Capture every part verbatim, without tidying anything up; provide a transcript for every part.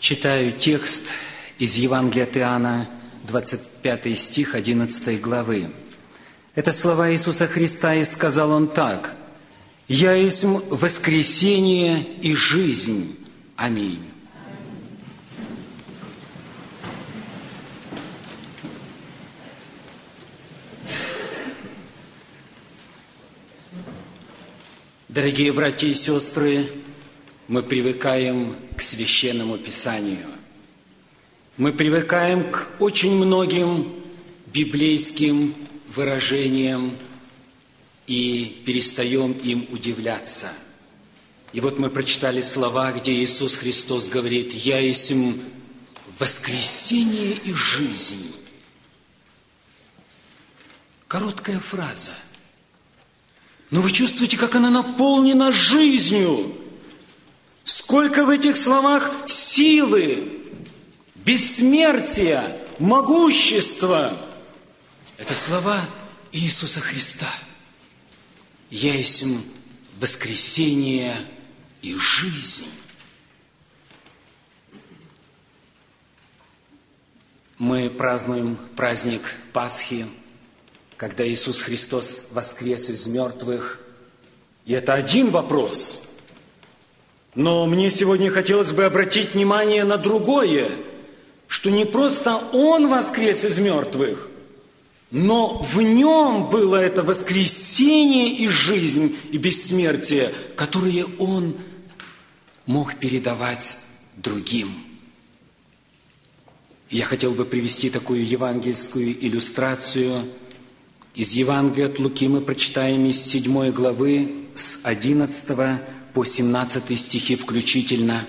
Читаю текст из Евангелия от Иоанна, двадцать пятый стих одиннадцатой главы. Это слова Иисуса Христа, и сказал Он так: «Я есть воскресение и жизнь. Аминь». Дорогие братья и сестры, мы привыкаем к Священному Писанию. Мы привыкаем к очень многим библейским выражениям и перестаем им удивляться. И вот мы прочитали слова, где Иисус Христос говорит: «Я есть воскресение и жизнь». Короткая фраза. Но вы чувствуете, как она наполнена жизнью. Сколько в этих словах силы, бессмертия, могущества. Это слова Иисуса Христа. «Я есть воскресение и жизнь». Мы празднуем праздник Пасхи, когда Иисус Христос воскрес из мертвых. И это один вопрос. Но мне сегодня хотелось бы обратить внимание на другое, что не просто Он воскрес из мертвых, но в Нем было это воскресение и жизнь, и бессмертие, которые Он мог передавать другим. Я хотел бы привести такую евангельскую иллюстрацию. Из Евангелия от Луки мы прочитаем из седьмой главы с одиннадцатого по семнадцатый стихи включительно.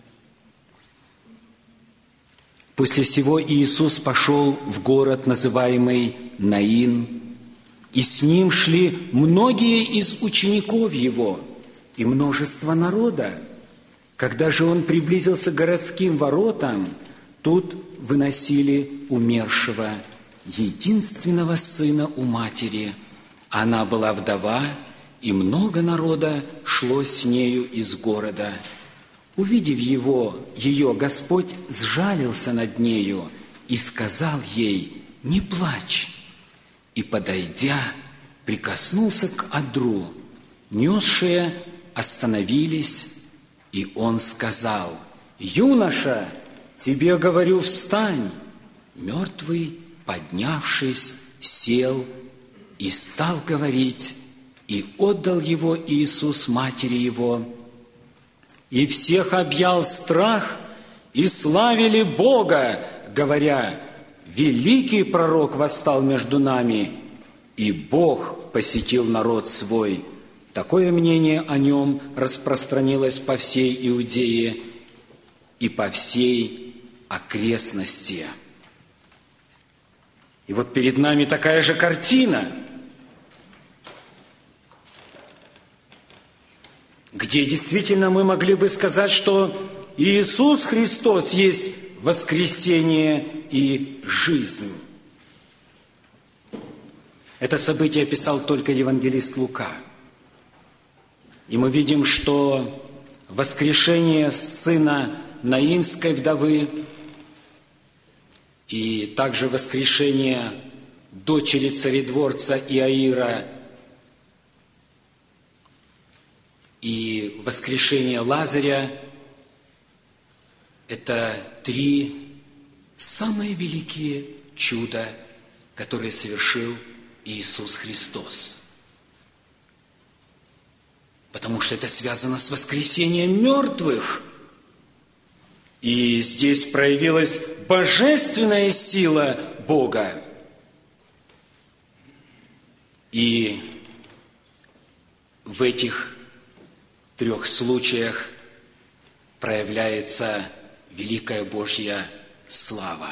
«После сего Иисус пошел в город, называемый Наин, и с Ним шли многие из учеников Его и множество народа. Когда же Он приблизился к городским воротам, тут выносили умершего, единственного сына у матери. Она была вдова, и много народа шло с нею из города. Увидев его, ее, Господь сжалился над нею и сказал ей: не плачь. И, подойдя, прикоснулся к одру. Несшие остановились, и он сказал: юноша, тебе говорю, встань. Мертвый, поднявшись, сел и стал говорить, и отдал его Иисус матери его. И всех объял страх, и славили Бога, говоря: великий пророк восстал между нами, и Бог посетил народ свой. Такое мнение о нем распространилось по всей Иудее и по всей окрестности. И вот перед нами такая же картина, где действительно мы могли бы сказать, что Иисус Христос есть воскресение и жизнь. Это событие описал только евангелист Лука. И мы видим, что воскрешение сына наинской вдовы и также воскрешение дочери царедворца Иаира и воскрешение Лазаря – это три самые великие чуда, которые совершил Иисус Христос. Потому что это связано с воскресением мертвых. И здесь проявилась божественная сила Бога. И в этих трех случаях проявляется великая Божья слава.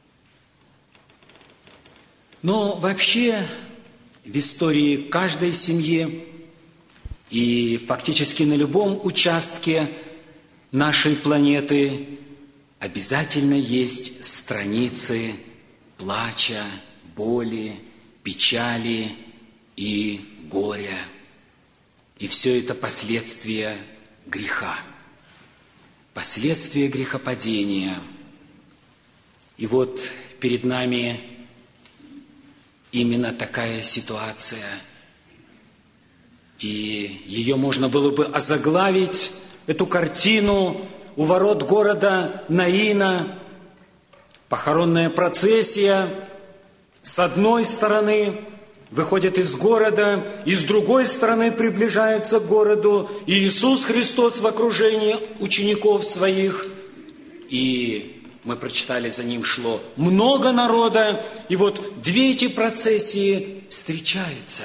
Но вообще в истории каждой семьи и фактически на любом участке нашей планеты обязательно есть страницы плача, боли, печали и горя. И все это последствия греха. последствия грехопадения. И вот перед нами именно такая ситуация. И ее можно было бы озаглавить, эту картину, у ворот города Наина. Похоронная процессия с одной стороны выходит из города, и с другой стороны приближается к городу и Иисус Христос в окружении учеников своих. И мы прочитали, за ним шло много народа, и вот две эти процессии встречаются.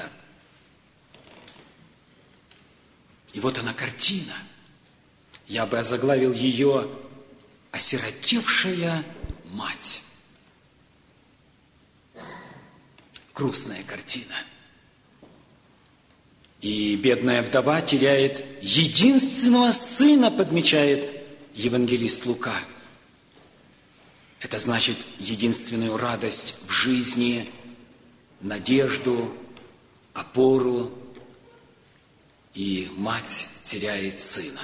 И вот она картина. Я бы озаглавил ее «Осиротевшая мать». Грустная картина. И бедная вдова теряет единственного сына, подмечает евангелист Лука. Это значит единственную радость в жизни, надежду, опору. И мать теряет сына.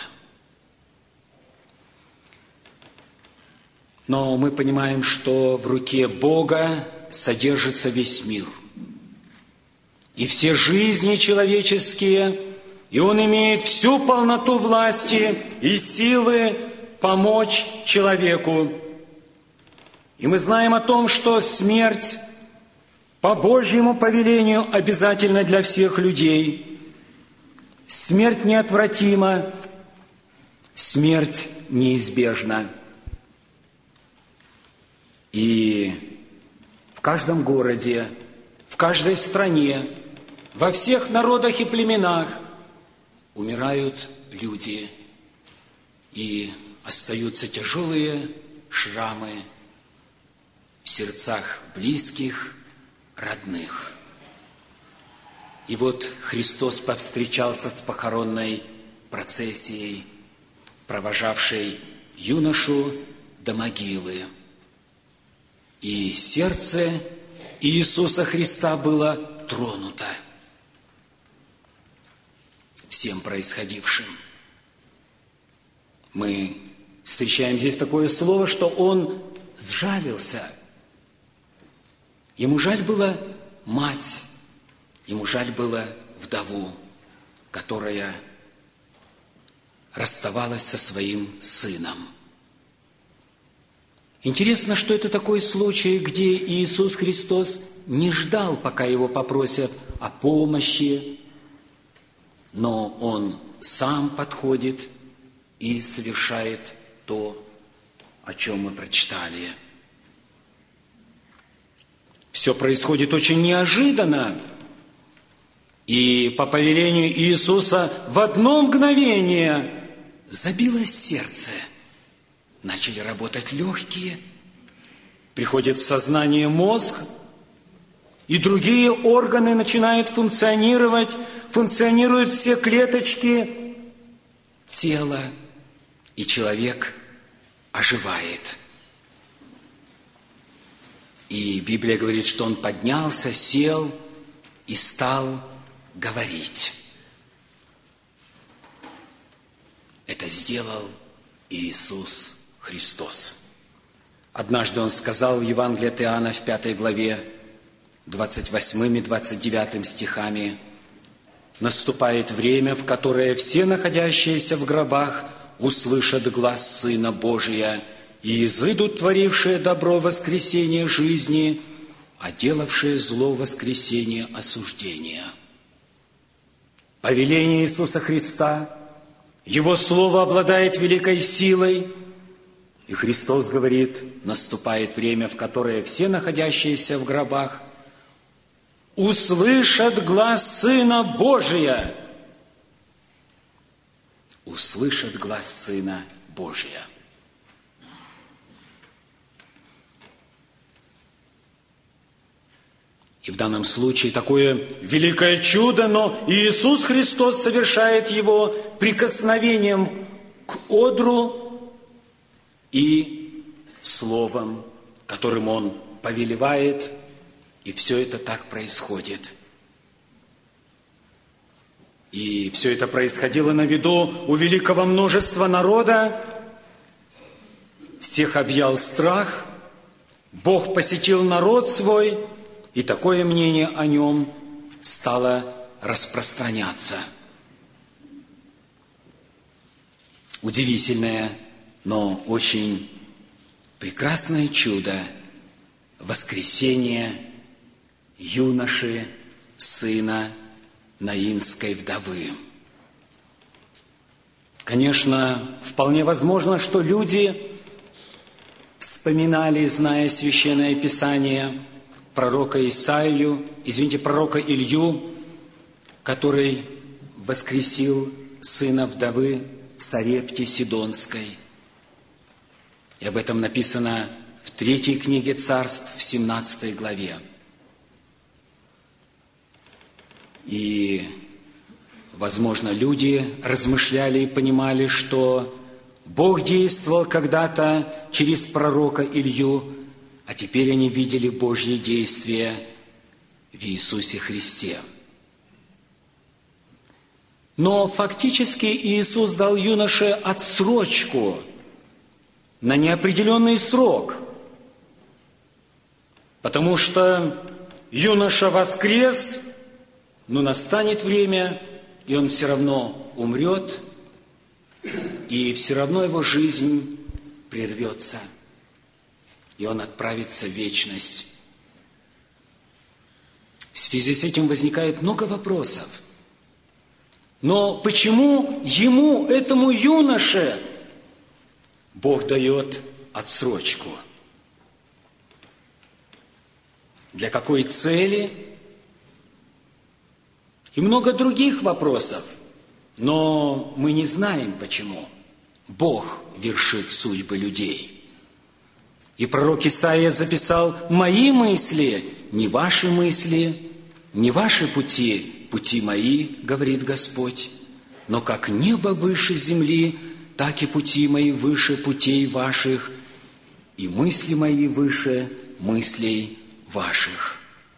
Но мы понимаем, что в руке Бога содержится весь мир. И все жизни человеческие, и Он имеет всю полноту власти и силы помочь человеку. И мы знаем о том, что смерть по Божьему повелению обязательна для всех людей. Смерть неотвратима, смерть неизбежна. И в каждом городе, в каждой стране, во всех народах и племенах умирают люди, и остаются тяжелые шрамы в сердцах близких, родных. И вот Христос повстречался с похоронной процессией, провожавшей юношу до могилы. И сердце Иисуса Христа было тронуто всем происходившим. Мы встречаем здесь такое слово, что Он сжалился. Ему жаль было мать, ему жаль было вдову, которая расставалась со своим сыном. Интересно, что это такой случай, где Иисус Христос не ждал, пока Его попросят о помощи, но Он сам подходит и совершает то, о чем мы прочитали. Все происходит очень неожиданно, и по повелению Иисуса в одно мгновение забилось сердце. Начали работать легкие, приходит в сознание мозг, и другие органы начинают функционировать, функционируют все клеточки тела, и человек оживает. И Библия говорит, что он поднялся, сел и стал говорить. Это сделал Иисус Христос. Однажды Он сказал в Евангелии от Иоанна в пятой главе, двадцать восьмым и двадцать девятым стихами: «Наступает время, в которое все находящиеся в гробах услышат глас Сына Божия, и изыдут творившие добро воскресение жизни, а делавшие зло воскресение осуждения». Повеление Иисуса Христа, Его Слово обладает великой силой, и Христос говорит: наступает время, в которое все находящиеся в гробах услышат глас Сына Божия. Услышат глас Сына Божия. И в данном случае такое великое чудо, но Иисус Христос совершает его прикосновением к одру и словом, которым Он повелевает, и все это так происходит. И все это происходило на виду у великого множества народа, всех объял страх, Бог посетил народ свой, и такое мнение о нем стало распространяться. Удивительное, но очень прекрасное чудо воскресения юноши, сына наинской вдовы. Конечно, вполне возможно, что люди вспоминали, зная Священное Писание, пророка Исаию, извините, пророка Илью, который воскресил сына вдовы в Сарепте Сидонской. И об этом написано в третьей книге Царств, в семнадцатой главе. И, возможно, люди размышляли и понимали, что Бог действовал когда-то через пророка Илью, а теперь они видели Божье действие в Иисусе Христе. Но фактически Иисус дал юноше отсрочку на неопределенный срок, потому что юноша воскрес, но настанет время, и он все равно умрет, и все равно его жизнь прервется, и он отправится в вечность. В связи с этим возникает много вопросов. Но почему ему, этому юноше, Бог дает отсрочку? Для какой цели? И много других вопросов. Но мы не знаем, почему. Бог вершит судьбы людей. И пророк Исаия записал: «Мои мысли, не ваши мысли, не ваши пути, пути мои, говорит Господь, но как небо выше земли, так и пути мои выше путей ваших, и мысли мои выше мыслей ваших».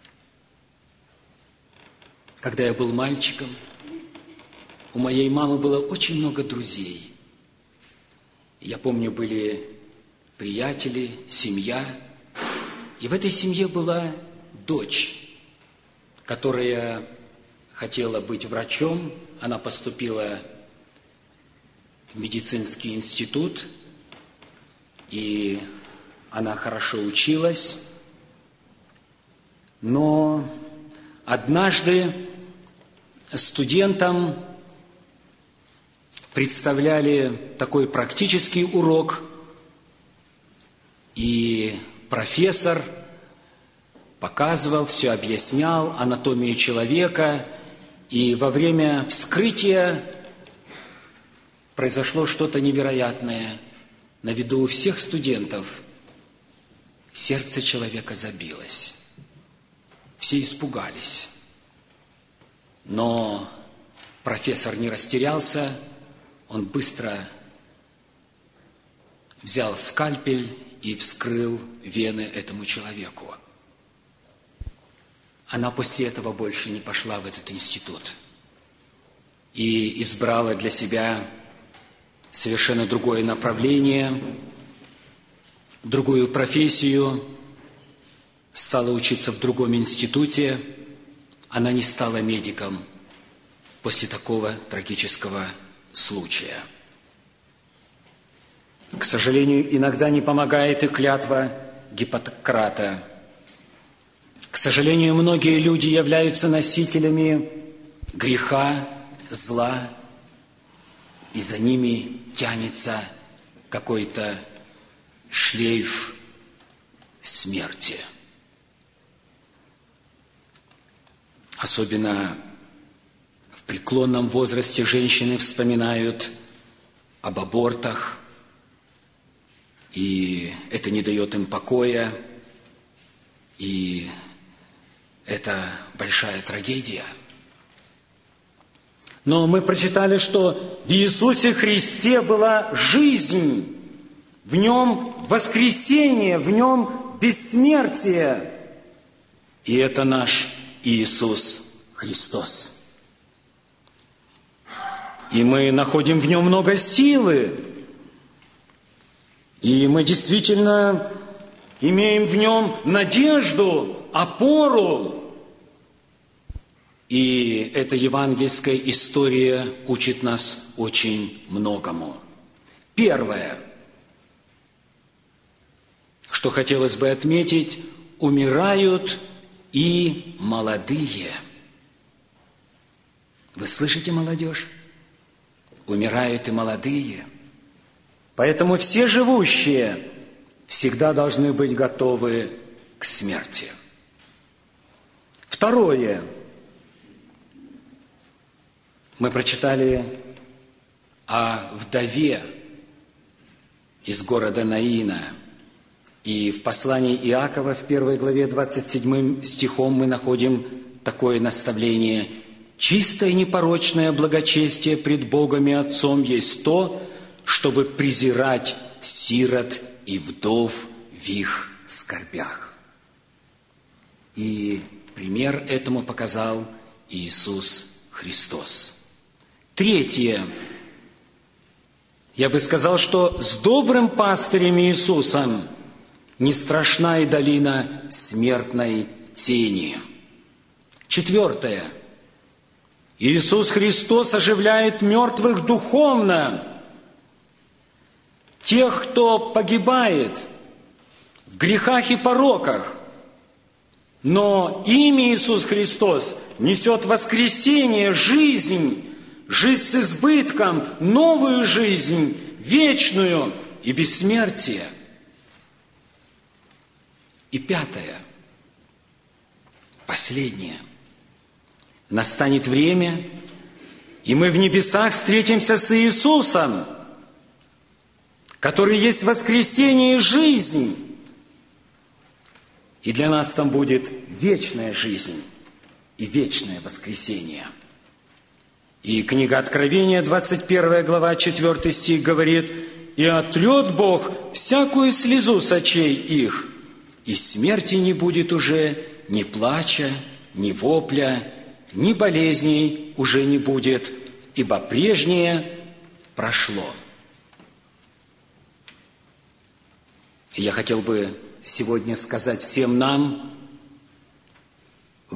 Когда я был мальчиком, у моей мамы было очень много друзей. Я помню, были приятели, семья. И в этой семье была дочь, которая хотела быть врачом. Она поступила в медицинский институт, и она хорошо училась. Но однажды студентам представляли такой практический урок, и профессор показывал, все объяснял, анатомию человека, и во время вскрытия произошло что-то невероятное. На виду у всех студентов сердце человека забилось. Все испугались. Но профессор не растерялся, он быстро взял скальпель и вскрыл вены этому человеку. Она после этого больше не пошла в этот институт и избрала для себя совершенно другое направление, другую профессию, стала учиться в другом институте. Она не стала медиком после такого трагического случая. К сожалению, иногда не помогает и клятва Гиппократа. К сожалению, многие люди являются носителями греха, зла, и за ними тянется какой-то шлейф смерти. Особенно в преклонном возрасте женщины вспоминают об абортах, и это не дает им покоя, и это большая трагедия. Но мы прочитали, что в Иисусе Христе была жизнь, в Нем воскресение, в Нем бессмертие. И это наш Иисус Христос. И мы находим в Нем много силы. И мы действительно имеем в нем надежду, опору. И эта евангельская история учит нас очень многому. Первое, что хотелось бы отметить, умирают и молодые. Вы слышите, молодежь? Умирают и молодые. Поэтому все живущие всегда должны быть готовы к смерти. Второе. Мы прочитали о вдове из города Наина. И в послании Иакова, в первой главе, двадцать седьмым стихом мы находим такое наставление: «Чистое и непорочное благочестие пред Богом и Отцом есть то, чтобы презирать сирот и вдов в их скорбях». И пример этому показал Иисус Христос. Третье. Я бы сказал, что с добрым пастырем Иисусом не страшна и долина смертной тени. Четвертое. Иисус Христос оживляет мертвых духовно. Тех, кто погибает в грехах и пороках. Но имя Иисус Христос несет воскресение, жизнь, жизнь с избытком, новую жизнь, вечную и бессмертие. И пятое, последнее. Настанет время, и мы в небесах встретимся с Иисусом, который есть воскресение и жизнь. И для нас там будет вечная жизнь и вечное воскресение. И книга Откровения, двадцать первая глава, четвёртый стих говорит: «И отрет Бог всякую слезу с очей их, и смерти не будет уже, ни плача, ни вопля, ни болезней уже не будет, ибо прежнее прошло». И я хотел бы сегодня сказать всем нам: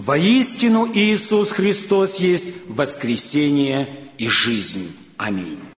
воистину Иисус Христос есть воскресение и жизнь. Аминь.